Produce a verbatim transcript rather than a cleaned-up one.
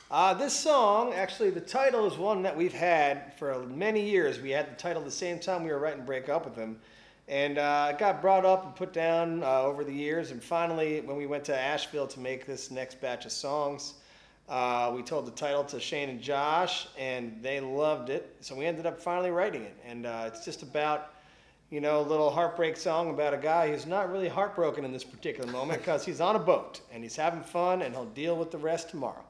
Uh, this song, actually, the title is one that we've had for many years. We had the title the same time we were writing Break Up With Him. And uh, it got brought up and put down uh, over the years. And finally, when we went to Asheville to make this next batch of songs, uh, we told the title to Shane and Josh, and they loved it. So we ended up finally writing it. And uh, it's just about, you know, a little heartbreak song about a guy who's not really heartbroken in this particular moment because he's on a boat and he's having fun and he'll deal with the rest tomorrow.